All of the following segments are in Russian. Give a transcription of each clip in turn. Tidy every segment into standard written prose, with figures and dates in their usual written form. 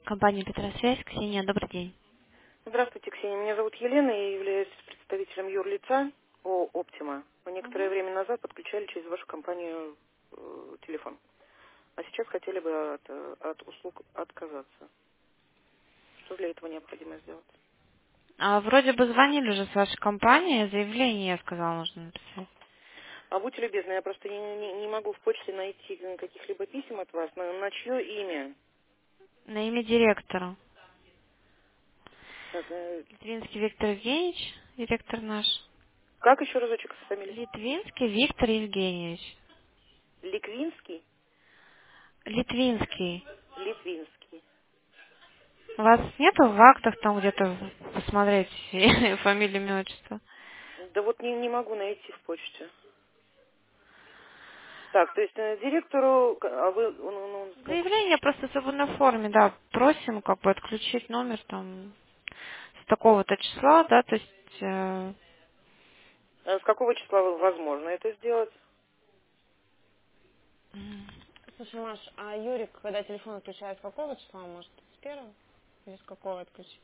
Компания Петросвязь, Ксения, добрый день. Здравствуйте, Ксения. Меня зовут Елена, и я являюсь представителем юрлица ООО «Оптима». Мы некоторое Мгм. время назад подключали через вашу компанию телефон. А сейчас хотели бы от услуг отказаться. Что для этого необходимо сделать? Вроде бы звонили уже с вашей компании, заявление, я сказала, нужно написать. А будьте любезны, я просто не могу в почте найти каких-либо писем от вас. На чье имя? На имя директора. Так, Литвинский Виктор Евгеньевич, директор наш. как еще разочек фамилия? Литвинский Виктор Евгеньевич. Ликвинский? Литвинский. Литвинский. У вас нету в актах там где-то посмотреть фамилию, имя, отчество? Да вот не могу найти в почте. Так, то есть директору, а вы, как? Заявление просто в свободной форме, да. Просим как бы отключить номер там с такого-то числа, да, то есть С какого числа возможно это сделать? Слушай, Маш, а Юрик, когда телефон отключает, с какого числа, может, с первого? Или с какого отключить?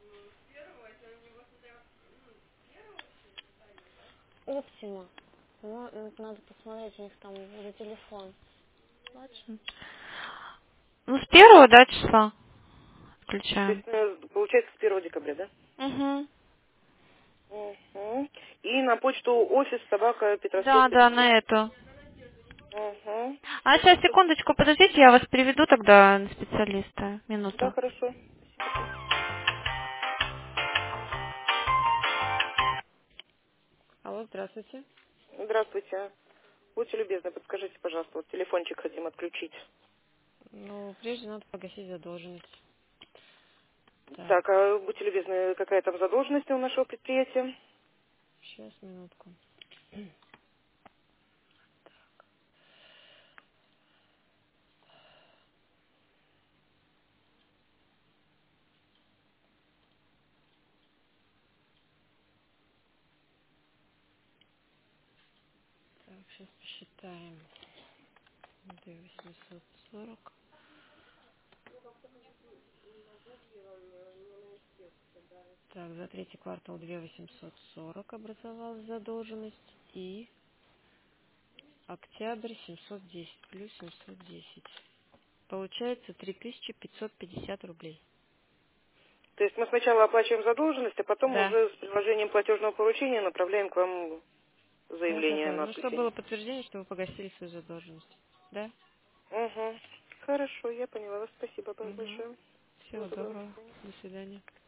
Оптима. Ну, надо посмотреть, у них там за телефон. Точно. Ну, с первого, да, числа То есть, включаем. получается, с 1 декабря, да? Угу. Угу. И на почту офис собака Да, Петросвязь. да, на эту. Угу. А сейчас, секундочку, подождите, я вас переведу тогда на специалиста. Да, Минуту. хорошо. Алло, здравствуйте. Здравствуйте. Будьте любезны, подскажите, пожалуйста, вот телефончик хотим отключить. Ну, прежде надо погасить задолженность. Так, Так, а будьте любезны, какая там задолженность у нашего предприятия? сейчас, минутку. Так, сейчас посчитаем. 2840. Так, за третий квартал 2840 образовалась задолженность. И октябрь 710 плюс 710. Получается 3550 рублей. То есть мы сначала оплачиваем задолженность, а потом Да. уже с приложением платежного поручения направляем к вам Да, заявление такое. на Ну, чтобы было отключение. подтверждение, что вы погасили свою задолженность. Да? Угу. Хорошо, я поняла вас. Спасибо Угу. большое. Всего Всего доброго. До доброго. свидания. До свидания.